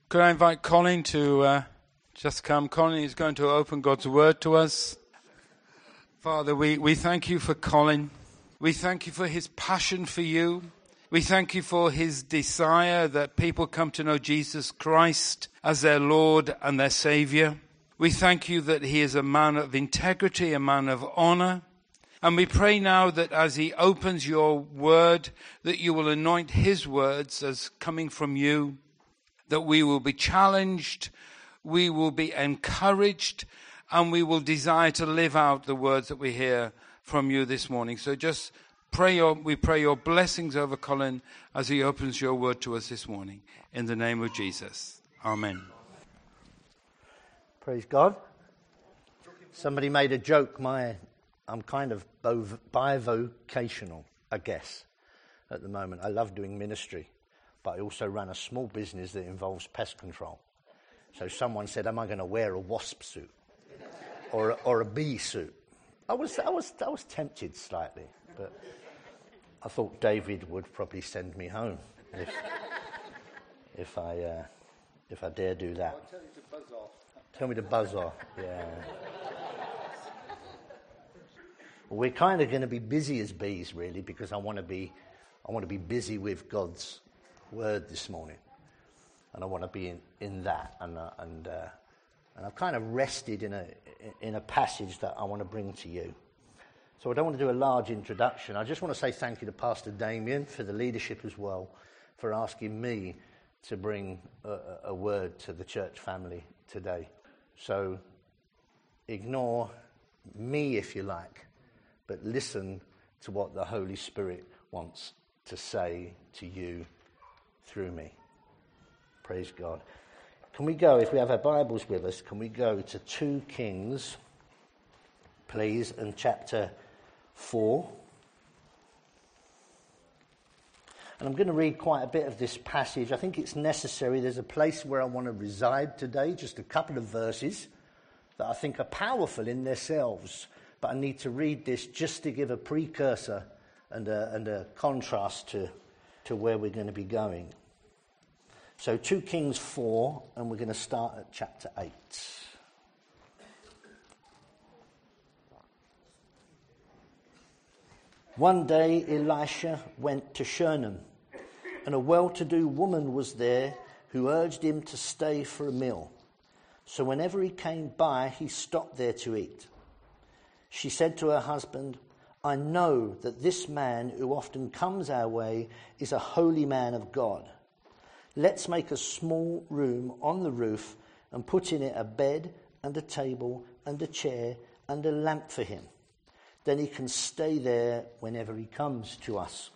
Could I invite Colin to just come? Colin is going to open God's word to us. Father, we thank you for Colin. We thank you for his passion for you. We thank you for his desire that people come to know Jesus Christ as their Lord and their Savior. We thank you that he is a man of integrity, a man of honor. And we pray now that as he opens your word, that you will anoint his words as coming from you, that we will be challenged, we will be encouraged, and we will desire to live out the words that we hear from you this morning. So just we pray your blessings over Colin as he opens your word to us this morning. In the name of Jesus. Amen. Praise God. Somebody made a joke. I'm kind of bivocational, I guess, at the moment. I love doing ministry, but I also run a small business that involves pest control. So someone said, am I going to wear a wasp suit or a bee suit? I was tempted slightly, but I thought David would probably send me home if I dare do that. I'll tell you to buzz off. Tell me to buzz off, yeah. Well, we're kind of going to be busy as bees, really, because I want to be busy with God's word this morning, and I want to be in that, and I've kind of rested in a passage that I want to bring to you. So I don't want to do a large introduction. I just want to say thank you to Pastor Damien for the leadership as well, for asking me to bring a word to the church family today. So ignore me if you like, but listen to what the Holy Spirit wants to say to you through me. Praise God. Can we go, if we have our Bibles with us, can we go to 2 Kings, please, and chapter 4. And I'm going to read quite a bit of this passage. I think it's necessary. There's a place where I want to reside today, just a couple of verses that I think are powerful in themselves. But I need to read this just to give a precursor and a contrast to where we're going to be going. So 2 Kings 4, and we're going to start at chapter 8. One day Elisha went to Shunem, and a well-to-do woman was there who urged him to stay for a meal. So whenever he came by, he stopped there to eat. She said to her husband, I know that this man who often comes our way is a holy man of God. Let's make a small room on the roof and put in it a bed and a table and a chair and a lamp for him. Then he can stay there whenever he comes to us.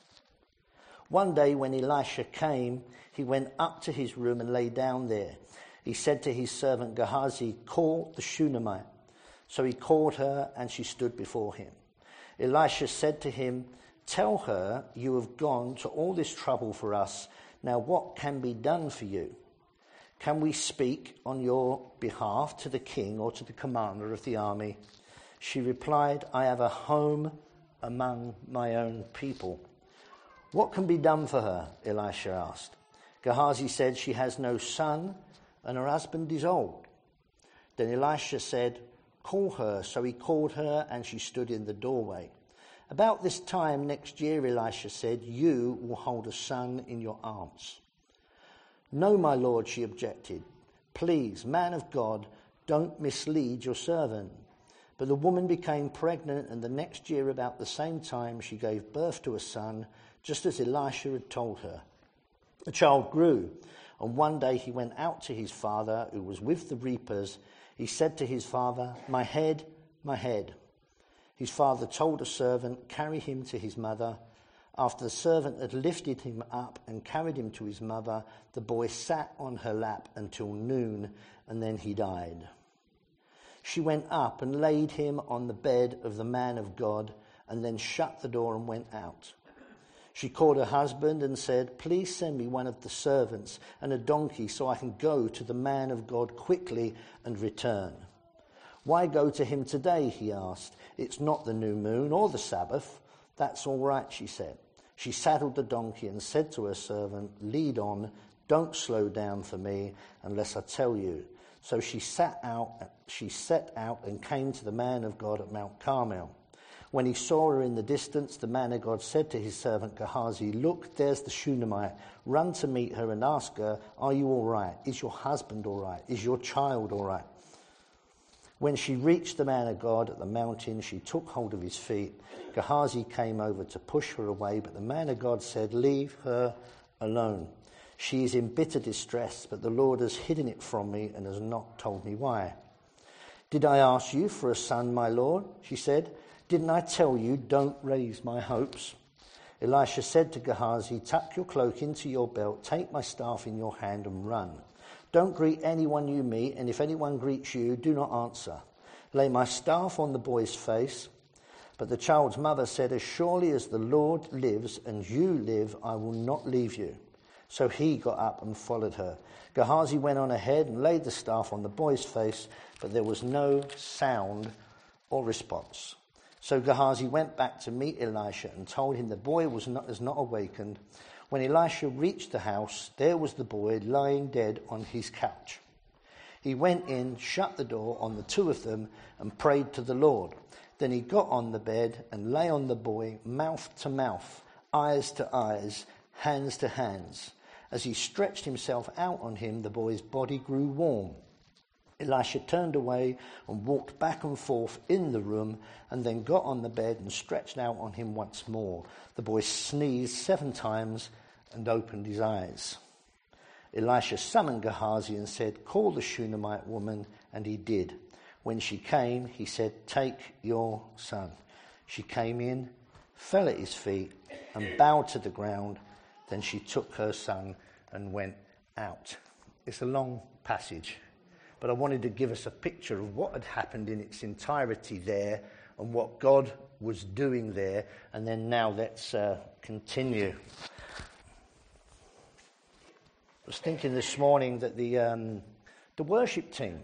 One day when Elisha came, he went up to his room and lay down there. He said to his servant Gehazi, call the Shunammite. So he called her and she stood before him. Elisha said to him, tell her you have gone to all this trouble for us. Now what can be done for you? Can we speak on your behalf to the king or to the commander of the army? She replied, I have a home among my own people. What can be done for her? Elisha asked. Gehazi said, she has no son and her husband is old. Then Elisha said, call her. So he called her and she stood in the doorway. About this time next year, Elisha said, you will hold a son in your arms. No, my lord, she objected. Please, man of God, don't mislead your servant. But the woman became pregnant, and the next year about the same time she gave birth to a son, just as Elisha had told her. The child grew, and one day he went out to his father, who was with the reapers. He said to his father, my head, my head. His father told a servant, carry him to his mother. After the servant had lifted him up and carried him to his mother, the boy sat on her lap until noon, and then he died. She went up and laid him on the bed of the man of God, and then shut the door and went out. She called her husband and said, please send me one of the servants and a donkey so I can go to the man of God quickly and return. Why go to him today, he asked. It's not the new moon or the Sabbath. That's all right, she said. She saddled the donkey and said to her servant, lead on, Don't slow down for me unless I tell you. So she set out and came to the man of God at Mount Carmel. When he saw her in the distance, the man of God said to his servant Gehazi, "Look, there's the Shunammite. Run to meet her and ask her, 'Are you all right? Is your husband all right? Is your child all right?'" When she reached the man of God at the mountain, she took hold of his feet. Gehazi came over to push her away, but the man of God said, "Leave her alone. She is in bitter distress, but the Lord has hidden it from me and has not told me why." "Did I ask you for a son, my Lord?" she said. "Didn't I tell you, don't raise my hopes?" Elisha said to Gehazi, "Tuck your cloak into your belt, take my staff in your hand and run. Don't greet anyone you meet, and if anyone greets you, do not answer. Lay my staff on the boy's face." But the child's mother said, "As surely as the Lord lives and you live, I will not leave you." So he got up and followed her. Gehazi went on ahead and laid the staff on the boy's face, but there was no sound or response. So Gehazi went back to meet Elisha and told him the boy has not awakened. When Elisha reached the house, there was the boy lying dead on his couch. He went in, shut the door on the two of them, and prayed to the Lord. Then he got on the bed and lay on the boy, mouth to mouth, eyes to eyes, hands to hands. As he stretched himself out on him, the boy's body grew warm. Elisha turned away and walked back and forth in the room, and then got on the bed and stretched out on him once more. The boy sneezed 7 times and opened his eyes. Elisha summoned Gehazi and said, "Call the Shunammite woman," and he did. When she came, he said, "Take your son." She came in, fell at his feet, and bowed to the ground. Then she took her son and went out. It's a long passage, but I wanted to give us a picture of what had happened in its entirety there and what God was doing there. And then now let's continue. I was thinking this morning that the worship team,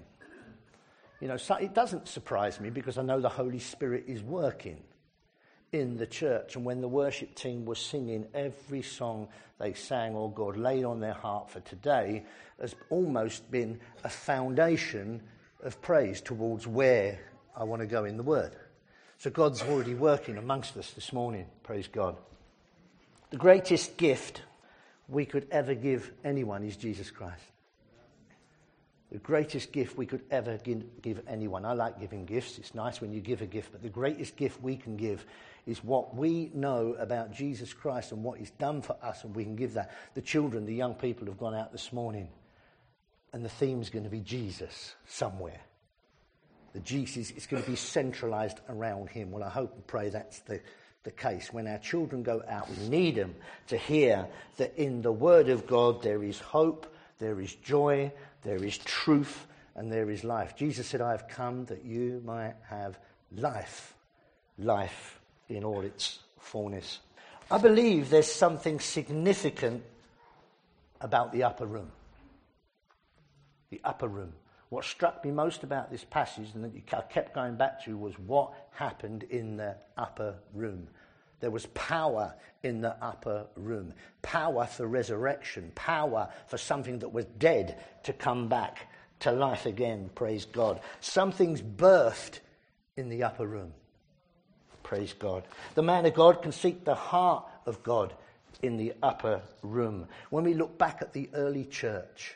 it doesn't surprise me because I know the Holy Spirit is working in the church. And when the worship team was singing, every song they sang or God laid on their heart for today has almost been a foundation of praise towards where I want to go in the Word. So God's already working amongst us this morning. Praise God. The greatest gift we could ever give anyone is Jesus Christ. The greatest gift we could ever give anyone. I like giving gifts. It's nice when you give a gift. But the greatest gift we can give is what we know about Jesus Christ and what he's done for us, and we can give that. The children, the young people have gone out this morning, and the theme's going to be Jesus somewhere. The Jesus is going to be centralised around him. Well, I hope and pray that's the case. When our children go out, we need them to hear that in the Word of God there is hope, there is joy, there is truth, and there is life. Jesus said, "I have come that you might have life, life in all its fullness." I believe there's something significant about the upper room. The upper room. What struck me most about this passage, and that I kept going back to, was what happened in the upper room. There was power in the upper room. Power for resurrection. Power for something that was dead to come back to life again. Praise God. Something's birthed in the upper room. Praise God. The man of God can seek the heart of God in the upper room. When we look back at the early church,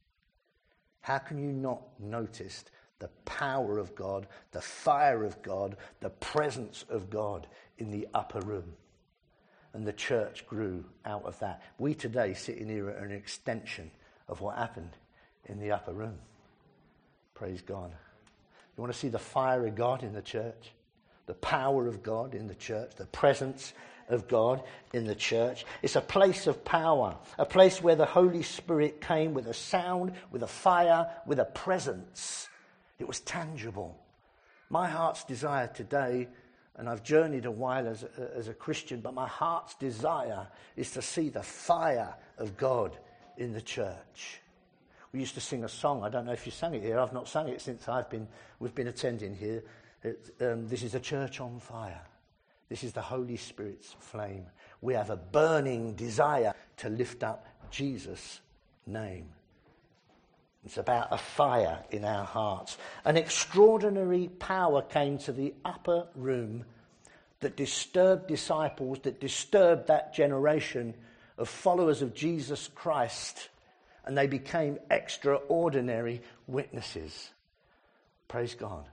how can you not notice the power of God, the fire of God, the presence of God in the upper room? And the church grew out of that. We today sitting here are an extension of what happened in the upper room. Praise God. You want to see the fire of God in the church? The power of God in the church? The presence of God in the church? It's a place of power. A place where the Holy Spirit came with a sound, with a fire, with a presence. It was tangible. My heart's desire today, and I've journeyed a while as a Christian, but my heart's desire is to see the fire of God in the church. We used to sing a song. I don't know if you sang it here. I've not sung it since we've been attending here. This is a church on fire. This is the Holy Spirit's flame. We have a burning desire to lift up Jesus' name. It's about a fire in our hearts. An extraordinary power came to the upper room that disturbed disciples, that disturbed that generation of followers of Jesus Christ, and they became extraordinary witnesses. Praise God.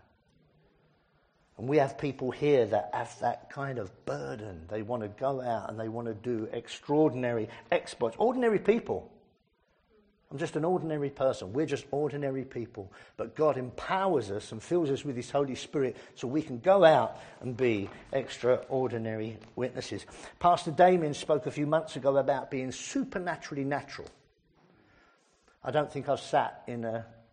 And we have people here that have that kind of burden. They want to go out and they want to do extraordinary exploits. Ordinary people. I'm just an ordinary person. We're just ordinary people. But God empowers us and fills us with his Holy Spirit so we can go out and be extraordinary witnesses. Pastor Damien spoke a few months ago about being supernaturally natural. I don't think I've sat in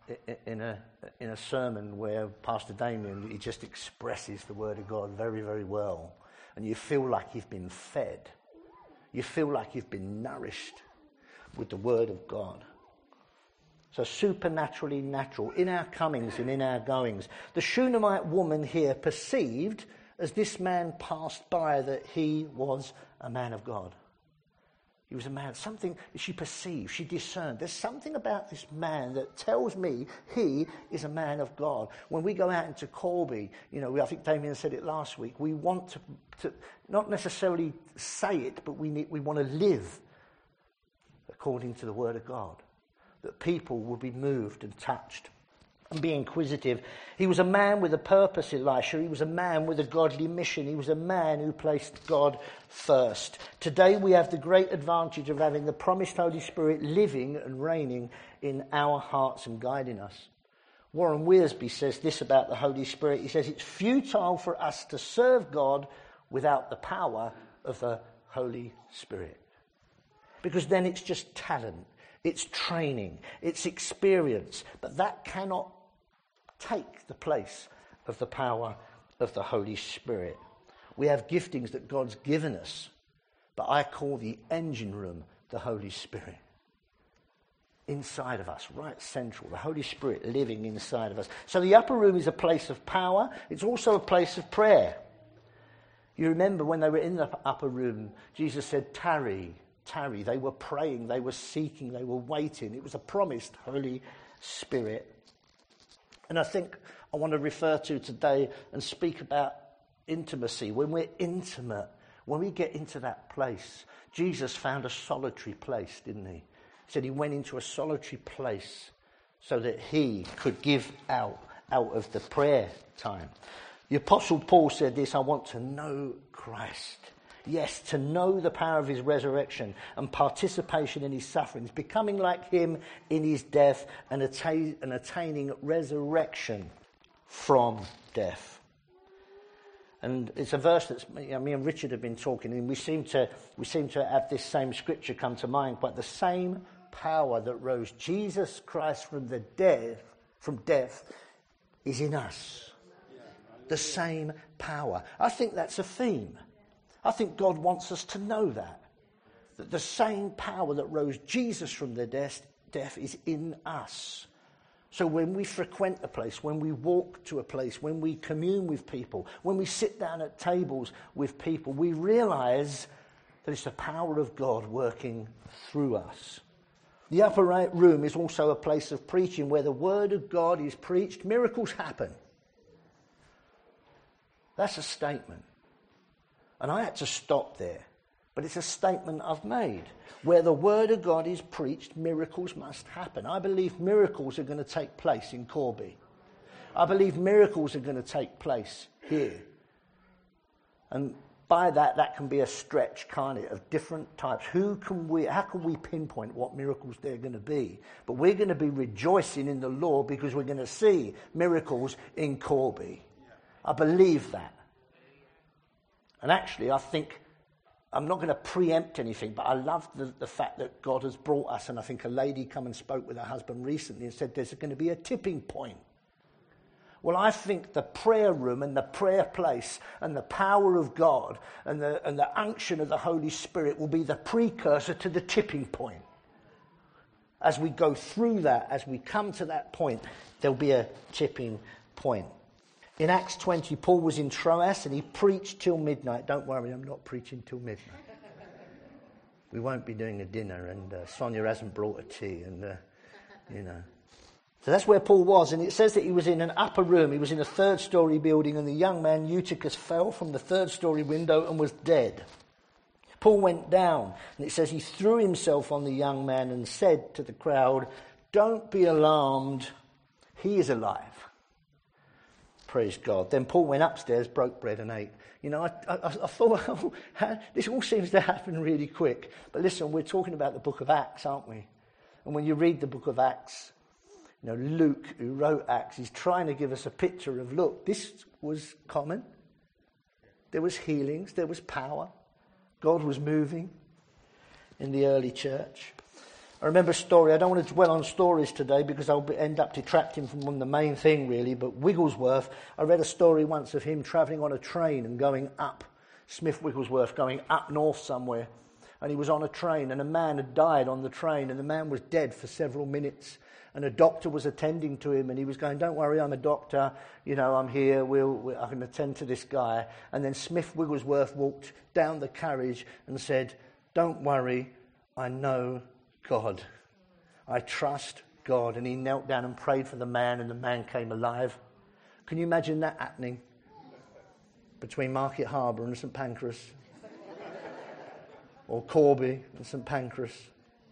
a sermon where Pastor Damien, he just expresses the Word of God very, very well. And you feel like you've been fed. You feel like you've been nourished with the Word of God. So supernaturally natural, in our comings and in our goings. The Shunammite woman here perceived, as this man passed by, that he was a man of God. He was a man, something she perceived, she discerned. There's something about this man that tells me he is a man of God. When we go out into Corby, I think Damien said it last week, we want to not necessarily say it, but we want to live according to the Word of God. That people will be moved and touched and be inquisitive. He was a man with a purpose, Elisha. He was a man with a godly mission. He was a man who placed God first. Today we have the great advantage of having the promised Holy Spirit living and reigning in our hearts and guiding us. Warren Wiersbe says this about the Holy Spirit. He says it's futile for us to serve God without the power of the Holy Spirit. Because then it's just talent. It's training, it's experience, but that cannot take the place of the power of the Holy Spirit. We have giftings that God's given us, but I call the engine room the Holy Spirit. Inside of us, right central, the Holy Spirit living inside of us. So the upper room is a place of power, it's also a place of prayer. You remember when they were in the upper room, Jesus said, tarry. They were praying, they were seeking, they were waiting. It was a promised Holy Spirit. And I think I want to refer to today and speak about intimacy. When we're intimate, when we get into that place, Jesus found a solitary place, didn't he? He said he went into a solitary place so that he could give out of the prayer time. The Apostle Paul said this, I want to know Christ. Yes, to know the power of his resurrection and participation in his sufferings, becoming like him in his death and attaining resurrection from death. And it's a verse that's me and Richard have been talking, and we seem to have this same scripture come to mind. But the same power that rose Jesus Christ from death is in us. The same power. I think that's a theme. I think God wants us to know that the same power that rose Jesus from the death is in us. So when we frequent a place, when we walk to a place, when we commune with people, when we sit down at tables with people, we realize that it's the power of God working through us. The upper right room is also a place of preaching where the word of God is preached, miracles happen. That's a statement. And I had to stop there. But it's a statement I've made. Where the word of God is preached, miracles must happen. I believe miracles are going to take place in Corby. I believe miracles are going to take place here. And by that can be a stretch, can't it, of different types. How can we pinpoint what miracles they're going to be? But we're going to be rejoicing in the Lord because we're going to see miracles in Corby. I believe that. And actually, I think, I'm not going to preempt anything, but I love the fact that God has brought us, and I think a lady come and spoke with her husband recently and said there's going to be a tipping point. Well, I think the prayer room and the prayer place and the power of God and the unction of the Holy Spirit will be the precursor to the tipping point. As we go through that, as we come to that point, there'll be a tipping point. In Acts 20, Paul was in Troas and he preached till midnight. Don't worry, I'm not preaching till midnight. We won't be doing a dinner, and Sonia hasn't brought a tea, and, So that's where Paul was, and it says that he was in an upper room. He was in a third-story building, and the young man Eutychus fell from the third-story window and was dead. Paul went down, and it says he threw himself on the young man and said to the crowd, "Don't be alarmed, he is alive." Praise God. Then Paul went upstairs, broke bread and ate. I thought, this all seems to happen really quick. But listen, we're talking about the book of Acts, aren't we? And when you read the book of Acts, Luke, who wrote Acts, he's trying to give us a picture of, look, this was common. There was healings, there was power. God was moving in the early church. I remember a story. I don't want to dwell on stories today because I'll end up detracting from the main thing, really. But Wigglesworth, I read a story once of him travelling on a train and going up, Smith Wigglesworth, going up north somewhere. And he was on a train, and a man had died on the train, and the man was dead for several minutes. And a doctor was attending to him, and he was going, "Don't worry, I'm a doctor. I'm here. I can attend to this guy." And then Smith Wigglesworth walked down the carriage and said, "Don't worry, I know God. I trust God." And he knelt down and prayed for the man, and the man came alive. Can you imagine that happening between Market Harbour and St Pancras? Or Corby and St Pancras?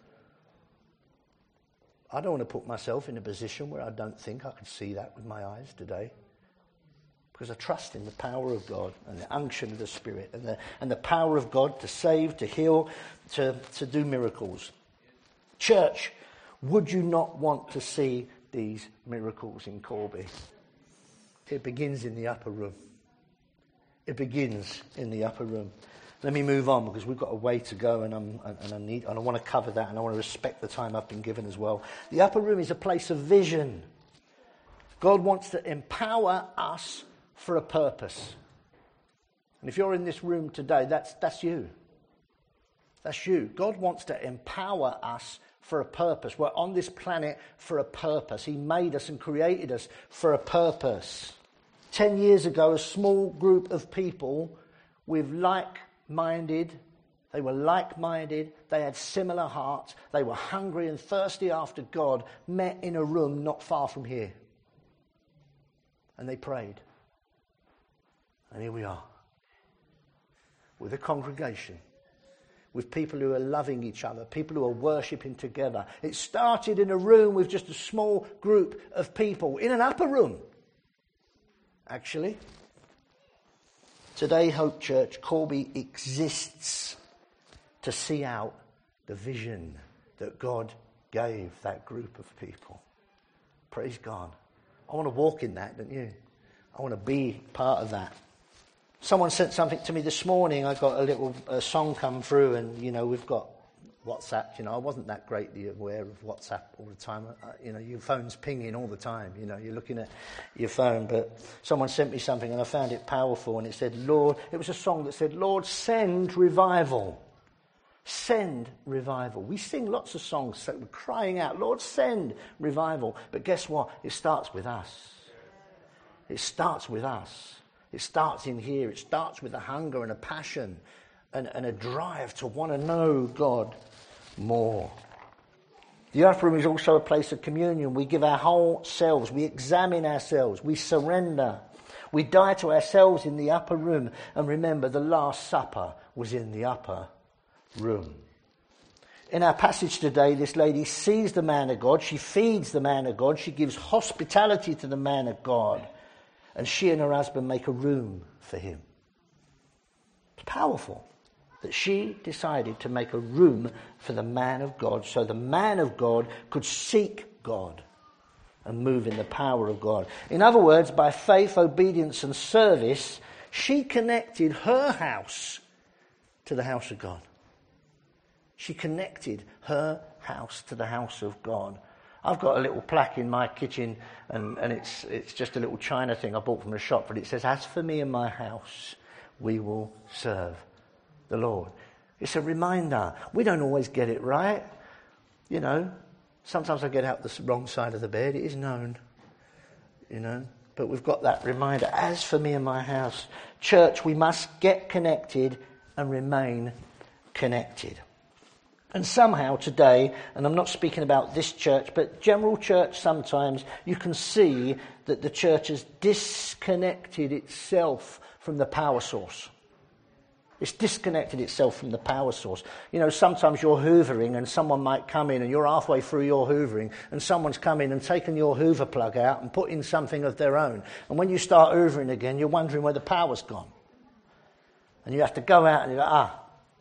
I don't want to put myself in a position where I don't think I could see that with my eyes today. Because I trust in the power of God and the unction of the Spirit and the power of God to save, to heal, to do miracles. Church, would you not want to see these miracles in Corby? It begins in the upper room. It begins in the upper room. Let me move on because we've got a way to go, and I want to cover that, and I want to respect the time I've been given as well. The upper room is a place of vision. God wants to empower us for a purpose. And if you're in this room today, that's you. That's you. God wants to empower us for a purpose. We're on this planet for a purpose. He made us and created us for a purpose. 10 years ago, a small group of people with they were like-minded, they had similar hearts, they were hungry and thirsty after God, met in a room not far from here. And they prayed. And here we are, with a congregation, with people who are loving each other, people who are worshipping together. It started in a room with just a small group of people, in an upper room, actually. Today, Hope Church, Corby exists to see out the vision that God gave that group of people. Praise God. I want to walk in that, don't you? I want to be part of that. Someone sent something to me this morning. I got a little song come through, and, we've got WhatsApp. I wasn't that greatly aware of WhatsApp all the time. Your phone's pinging all the time. You're looking at your phone. But someone sent me something, and I found it powerful. And it said, "Lord," it was a song that said, "Lord, send revival. Send revival." We sing lots of songs, so we're crying out, "Lord, send revival." But guess what? It starts with us. It starts with us. It starts in here. It starts with a hunger and a passion and a drive to want to know God more. The upper room is also a place of communion. We give our whole selves. We examine ourselves. We surrender. We die to ourselves in the upper room. And remember, the Last Supper was in the upper room. In our passage today, this lady sees the man of God. She feeds the man of God. She gives hospitality to the man of God. And she and her husband make a room for him. It's powerful that she decided to make a room for the man of God so the man of God could seek God and move in the power of God. In other words, by faith, obedience and service, she connected her house to the house of God. She connected her house to the house of God. I've got a little plaque in my kitchen, and it's just a little china thing I bought from a shop, but it says, "As for me and my house, we will serve the Lord." It's a reminder. We don't always get it right. Sometimes I get out the wrong side of the bed. It is known. But we've got that reminder. As for me and my house. Church, we must get connected and remain connected. And somehow today, and I'm not speaking about this church, but general church sometimes, you can see that the church has disconnected itself from the power source. It's disconnected itself from the power source. You know, sometimes you're hoovering and someone might come in and you're halfway through your hoovering and someone's come in and taken your hoover plug out and put in something of their own. And when you start hoovering again, you're wondering where the power's gone. And you have to go out and you go,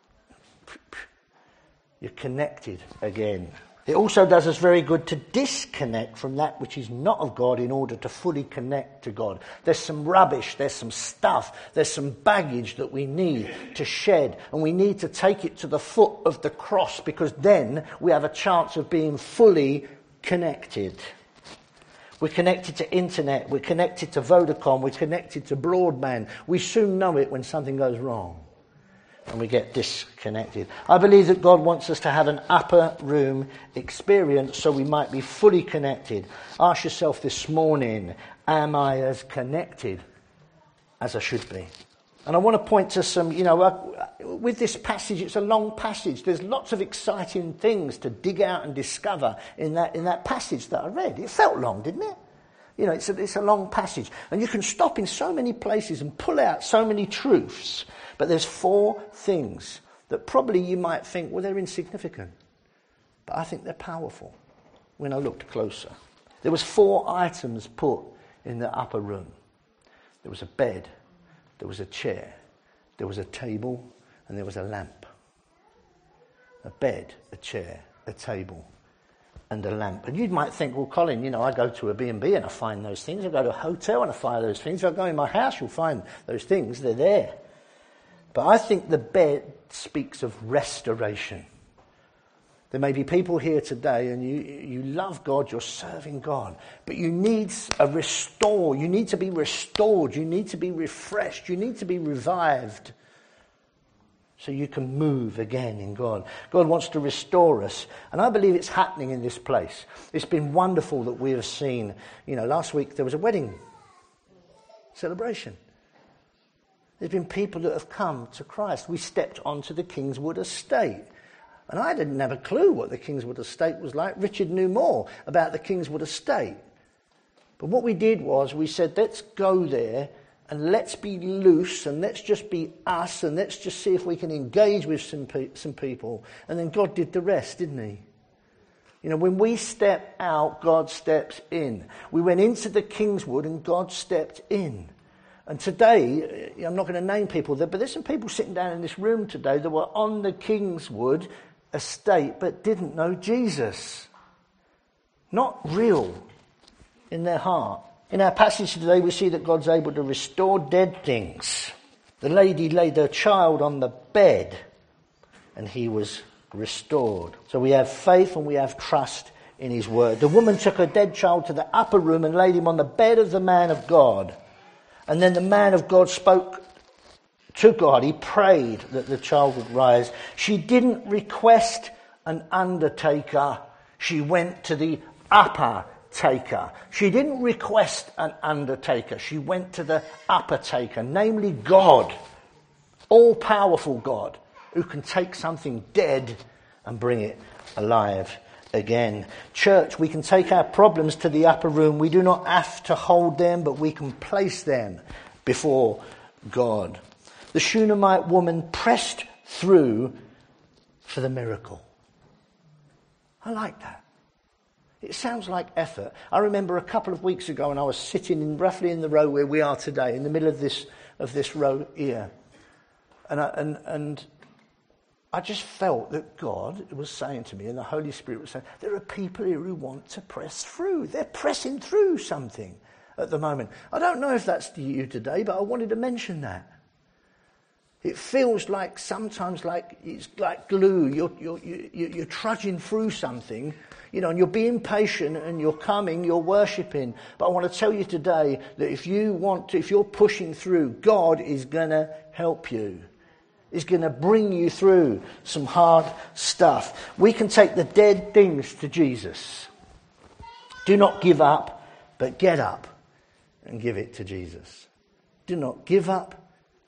you're connected again. It also does us very good to disconnect from that which is not of God in order to fully connect to God. There's some rubbish, there's some stuff, there's some baggage that we need to shed, and we need to take it to the foot of the cross, because then we have a chance of being fully connected. We're connected to internet, we're connected to Vodacom, we're connected to broadband. We soon know it when something goes wrong and we get disconnected. I believe that God wants us to have an upper room experience so we might be fully connected. Ask yourself this morning, am I as connected as I should be? And I want to point to some, with this passage, it's a long passage. There's lots of exciting things to dig out and discover in that passage that I read. It felt long, didn't it? It's a long passage. And you can stop in so many places and pull out so many truths. But there's 4 things that probably you might think, well, they're insignificant. But I think they're powerful when I looked closer. There was 4 items put in the upper room. There was a bed, there was a chair, there was a table, and there was a lamp. A bed, a chair, a table, and a lamp. And you might think, well, Colin, I go to a B&B and I find those things. I go to a hotel and I find those things. If I go in my house, you'll find those things. They're there. But I think the bed speaks of restoration. There may be people here today and you love God, you're serving God, but you need a restore. You need to be restored. You need to be refreshed. You need to be revived so you can move again in God. God wants to restore us, and I believe it's happening in this place. It's been wonderful that we have seen, last week there was a wedding celebration. There's been people that have come to Christ. We stepped onto the Kingswood estate. And I didn't have a clue what the Kingswood estate was like. Richard knew more about the Kingswood estate. But what we did was we said, let's go there and let's be loose and let's just be us and let's just see if we can engage with some people. And then God did the rest, didn't he? When we step out, God steps in. We went into the Kingswood and God stepped in. And today, I'm not going to name people there, but there's some people sitting down in this room today that were on the Kingswood estate but didn't know Jesus. Not real in their heart. In our passage today, we see that God's able to restore dead things. The lady laid her child on the bed and he was restored. So we have faith and we have trust in his word. The woman took her dead child to the upper room and laid him on the bed of the man of God. And then the man of God spoke to God. He prayed that the child would rise. She didn't request an undertaker. She went to the upper taker. She didn't request an undertaker. She went to the upper taker, namely God, all-powerful God, who can take something dead and bring it alive again. Church, we can take our problems to the upper room. We do not have to hold them, but we can place them before God. The Shunammite woman pressed through for the miracle. I like that. It sounds like effort. I remember a couple of weeks ago when I was sitting roughly in the row where we are today, in the middle of this row here. And I just felt that God was saying to me, and the Holy Spirit was saying, there are people here who want to press through. They're pressing through something at the moment. I don't know if that's you today, but I wanted to mention that. It feels like sometimes like it's like glue. You're trudging through something, and you're being patient and you're coming, you're worshipping. But I want to tell you today that if you're pushing through, God is going to help you. Is going to bring you through some hard stuff. We can take the dead things to Jesus. Do not give up, but get up and give it to Jesus. Do not give up,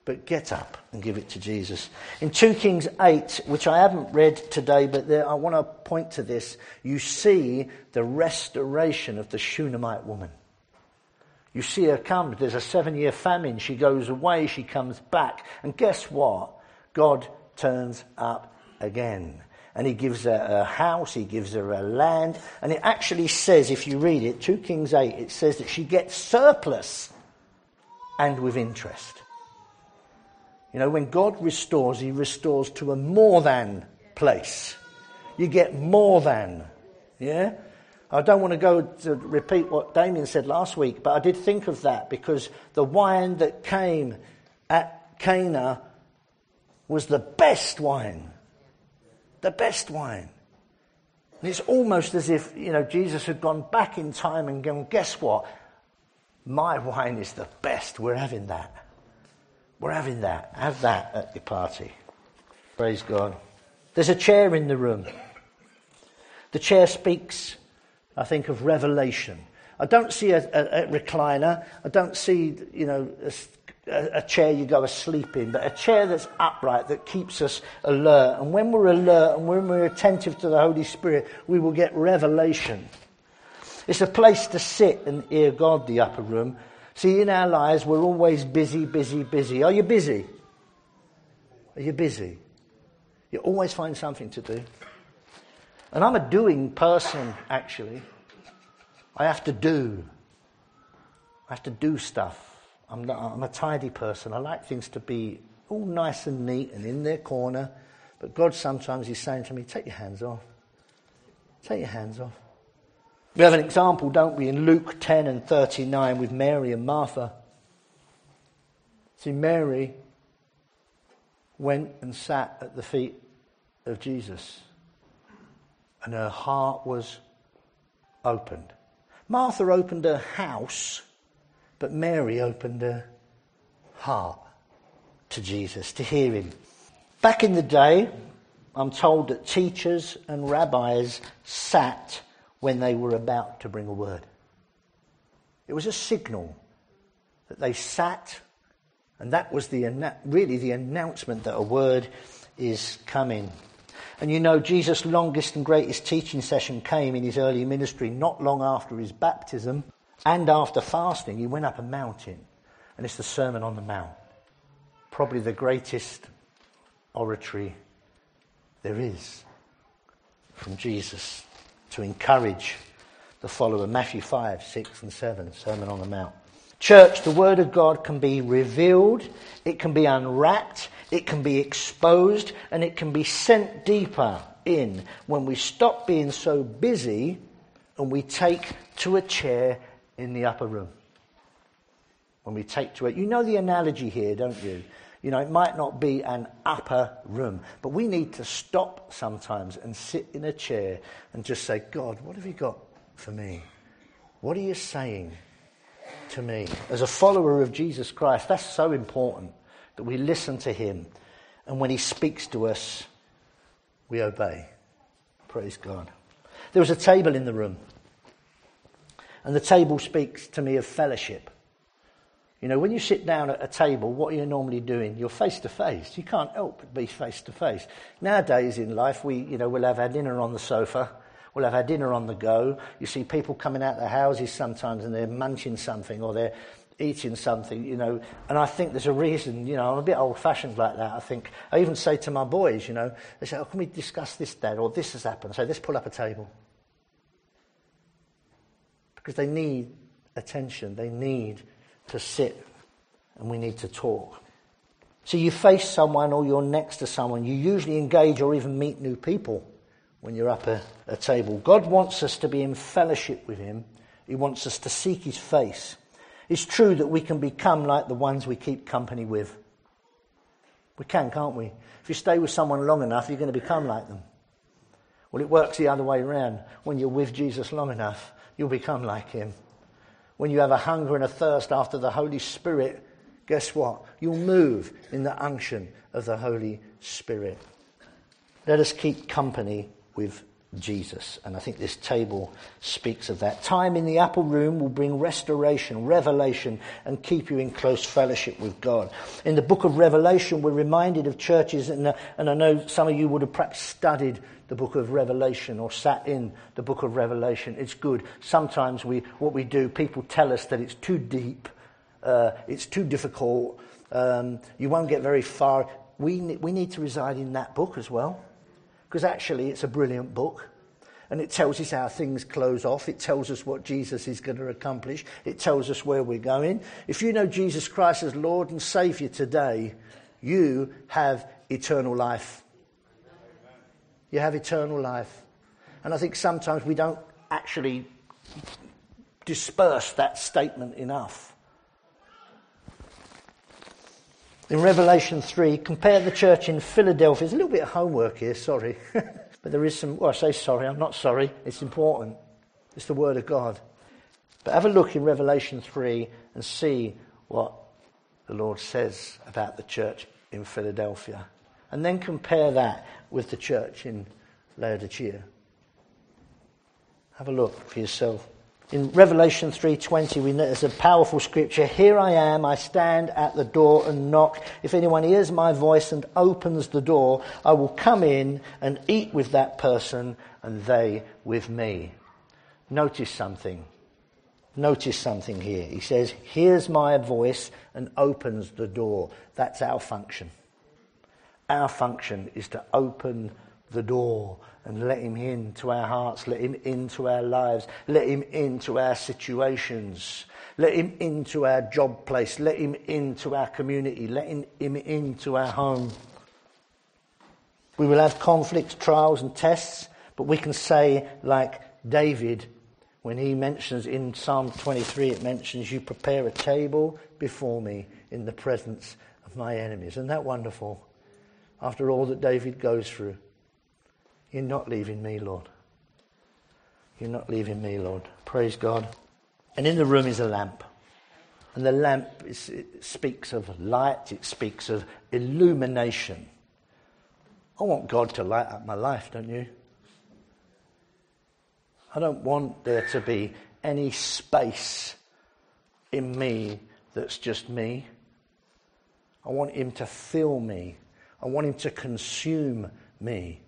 but get up and give it to Jesus. In 2 Kings 8, which I haven't read today, but I want to point to this, you see the restoration of the Shunammite woman. You see her come. There's a 7-year famine. She goes away. She comes back. And guess what? God turns up again. And he gives her a house. He gives her a land. And it actually says, if you read it, 2 Kings 8, it says that she gets surplus and with interest. You know, when God restores, he restores to a more than place. You get more than. Yeah? I don't want to go to repeat what Damien said last week, but I did think of that because the wine that came at Cana was the best wine. The best wine. And it's almost as if, you know, Jesus had gone back in time and gone, guess what? My wine is the best. We're having that. We're having that. Have that at your party. Praise God. There's a chair in the room. The chair speaks, I think, of revelation. I don't see a recliner. I don't see, you know, a chair you go asleep in, but a chair that's upright, that keeps us alert. And when we're alert and when we're attentive to the Holy Spirit, we will get revelation. It's a place to sit and hear God, the upper room. See, in our lives, we're always busy, busy, busy. Are you busy? Are you busy? You always find something to do. And I'm a doing person, actually. I have to do. I have to do stuff. I'm a tidy person. I like things to be all nice and neat and in their corner. But God sometimes is saying to me, take your hands off. Take your hands off. We have an example, don't we, in Luke 10 and 39 with Mary and Martha. See, Mary went and sat at the feet of Jesus. And her heart was opened. Martha opened her house, but Mary opened her heart to Jesus, to hear him. Back in the day, I'm told that teachers and rabbis sat when they were about to bring a word. It was a signal that they sat, and that was really the announcement that a word is coming. And you know, Jesus' longest and greatest teaching session came in his early ministry, not long after his baptism and after fasting. He went up a mountain, and it's the Sermon on the Mount. Probably the greatest oratory there is from Jesus to encourage the follower. Matthew 5, 6 and 7, Sermon on the Mount. Church, the Word of God can be revealed, it can be unwrapped, it can be exposed, and it can be sent deeper in when we stop being so busy and we take to a chair in the upper room. When we take to it, you know the analogy here, don't you? You know, it might not be an upper room, but we need to stop sometimes and sit in a chair and just say, God, what have you got for me? What are you saying to me? As a follower of Jesus Christ, that's so important that we listen to him, and when he speaks to us, we obey. Praise God. There was a table in the room, and the table speaks to me of fellowship. You know, when you sit down at a table, what are you normally doing? You're face to face. You can't help but be face to face. Nowadays in life, we'll have our dinner on the sofa. We'll have our dinner on the go. You see people coming out of their houses sometimes and they're munching something or they're eating something, you know. And I think there's a reason, you know, I'm a bit old-fashioned like that, I think. I even say to my boys, you know, they say, oh, can we discuss this, Dad? Or this has happened. So let's pull up a table. Because they need attention. They need to sit, and we need to talk. So you face someone or you're next to someone. You usually engage or even meet new people when you're up a table. God wants us to be in fellowship with him. He wants us to seek his face. It's true that we can become like the ones we keep company with. We can, can't we? If you stay with someone long enough, you're going to become like them. Well, it works the other way around. When you're with Jesus long enough, you'll become like him. When you have a hunger and a thirst after the Holy Spirit, guess what? You'll move in the unction of the Holy Spirit. Let us keep company with Jesus. And I think this table speaks of that. Time in the upper room will bring restoration, revelation, and keep you in close fellowship with God. In the book of Revelation, we're reminded of churches, and I know some of you would have perhaps studied the book of Revelation or sat in the book of Revelation. It's good. Sometimes what we do, people tell us that it's too deep, it's too difficult, you won't get very far. We need to reside in that book as well. Because actually it's a brilliant book. And it tells us how things close off. It tells us what Jesus is going to accomplish. It tells us where we're going. If you know Jesus Christ as Lord and Saviour today, you have eternal life. You have eternal life. And I think sometimes we don't actually disperse that statement enough. In Revelation 3, compare the church in Philadelphia. There's a little bit of homework here, sorry. But there is some, well, I say sorry, I'm not sorry. It's important. It's the Word of God. But have a look in Revelation 3 and see what the Lord says about the church in Philadelphia. And then compare that with the church in Laodicea. Have a look for yourself. In Revelation 3:20, we know there's a powerful scripture. Here I am, I stand at the door and knock. If anyone hears my voice and opens the door, I will come in and eat with that person and they with me. Notice something. Notice something here. He says, hears my voice and opens the door. That's our function. Our function is to open the door and let him into our hearts, let him into our lives, let him into our situations, let him into our job place, let him into our community, let him into our home. We will have conflicts, trials and tests, but we can say like David, when he mentions in Psalm 23, it mentions, you prepare a table before me in the presence of my enemies. Isn't that wonderful? After all that David goes through. You're not leaving me, Lord. You're not leaving me, Lord. Praise God. And in the room is a lamp. And the lamp, it speaks of light. It speaks of illumination. I want God to light up my life, don't you? I don't want there to be any space in me that's just me. I want him to fill me. I want him to consume me.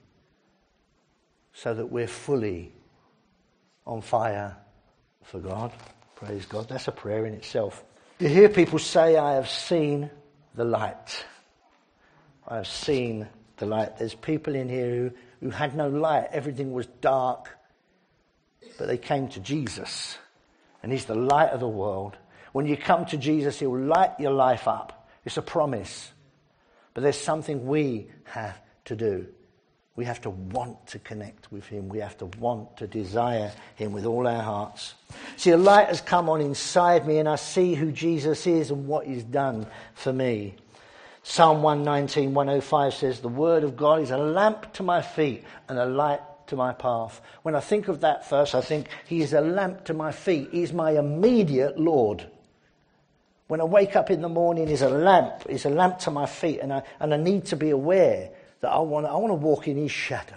So that we're fully on fire for God. Praise God. That's a prayer in itself. You hear people say, I have seen the light. I have seen the light. There's people in here who had no light. Everything was dark. But they came to Jesus. And he's the light of the world. When you come to Jesus, he'll light your life up. It's a promise. But there's something we have to do. We have to want to connect with him. We have to want to desire him with all our hearts. See, a light has come on inside me and I see who Jesus is and what he's done for me. Psalm 119, 105 says, the word of God is a lamp to my feet and a light to my path. When I think of that verse, I think he is a lamp to my feet. He's my immediate Lord. When I wake up in the morning, he's a lamp. He's a lamp to my feet and I need to be aware that I want to walk in his shadow.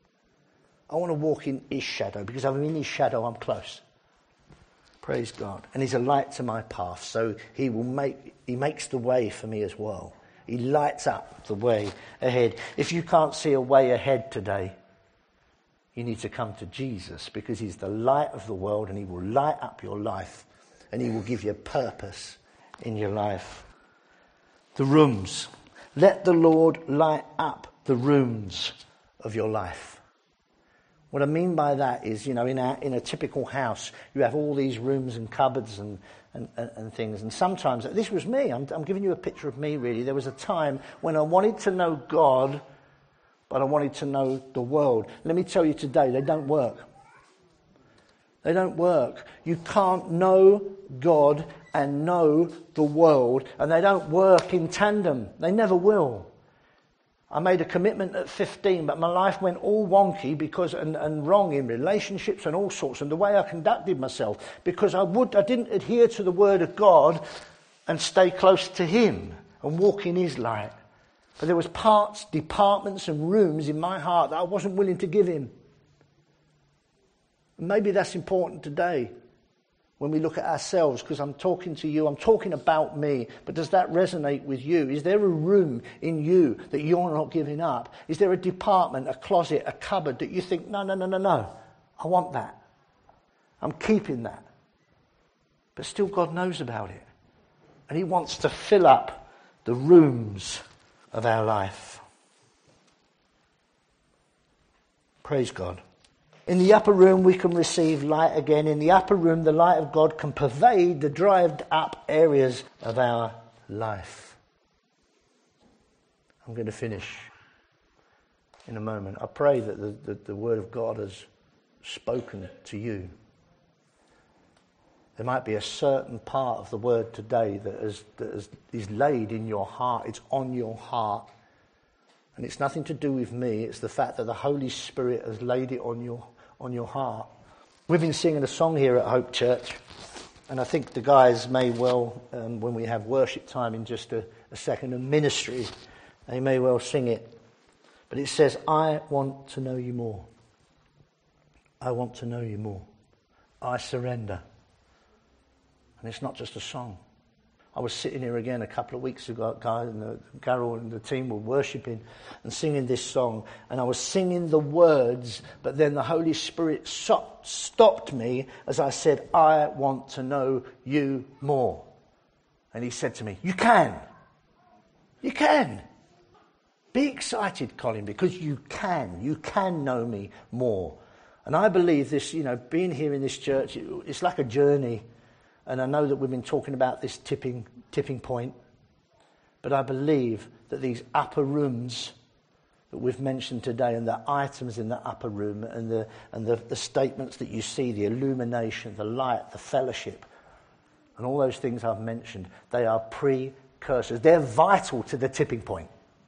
I want to walk in his shadow because if I'm in his shadow, I'm close. Praise God. And he's a light to my path. So he makes the way for me as well. He lights up the way ahead. If you can't see a way ahead today, you need to come to Jesus because he's the light of the world and he will light up your life and he will give you purpose in your life. The rooms. Let the Lord light up the rooms of your life. What I mean by that is, in a typical house, you have all these rooms and cupboards and things. And sometimes, this was me, I'm giving you a picture of me really. There was a time when I wanted to know God, but I wanted to know the world. Let me tell you today, they don't work. They don't work. You can't know God and know the world, and they don't work in tandem. They never will. I made a commitment at 15, but my life went all wonky and wrong in relationships and all sorts, and the way I conducted myself, because I didn't adhere to the word of God and stay close to him and walk in his light. But there was parts, departments and rooms in my heart that I wasn't willing to give him. Maybe that's important today when we look at ourselves, because I'm talking to you, I'm talking about me, but does that resonate with you? Is there a room in you that you're not giving up? Is there a department, a closet, a cupboard that you think, no, I want that. I'm keeping that. But still God knows about it. And he wants to fill up the rooms of our life. Praise God. In the upper room, we can receive light again. In the upper room, the light of God can pervade the dried up areas of our life. I'm going to finish in a moment. I pray that the word of God has spoken to you. There might be a certain part of the word today that is laid in your heart. It's on your heart. And it's nothing to do with me. It's the fact that the Holy Spirit has laid it on your heart. We've been singing a song here at Hope Church, and I think the guys may well, when we have worship time in just a second, and ministry, they may well sing it. But it says, I want to know you more. I want to know you more. I surrender. And it's not just a song. I was sitting here again a couple of weeks ago, and Carol and the team were worshipping and singing this song. And I was singing the words, but then the Holy Spirit stopped me as I said, I want to know you more. And he said to me, you can. You can. Be excited, Colin, because you can know me more. And I believe this, being here in this church, it's like a journey. And I know that we've been talking about this tipping point. But I believe that these upper rooms that we've mentioned today, and the items in the upper room, and the statements that you see, the illumination, the light, the fellowship, and all those things I've mentioned, they are precursors. They're vital to the tipping point.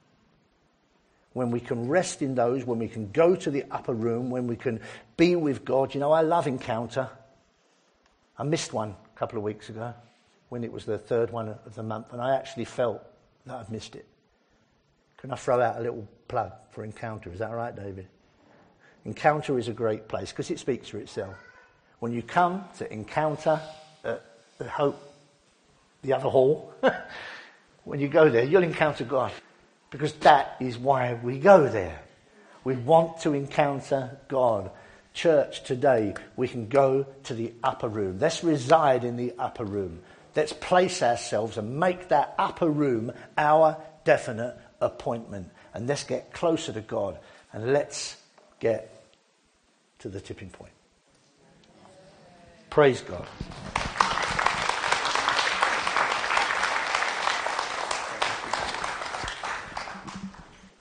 When we can rest in those, when we can go to the upper room, when we can be with God. I love Encounter. I missed one a couple of weeks ago when it was the third one of the month, and I actually felt that I've missed it. Can I throw out a little plug for Encounter? Is that all right, David? Encounter is a great place because it speaks for itself. When you come to Encounter at the Hope, the other hall, when you go there, you'll encounter God, because that is why we go there. We want to encounter God. Church, today we can go to the upper room. Let's reside in the upper room. Let's place ourselves and make that upper room our definite appointment. And let's get closer to God, and let's get to the tipping point. Praise God.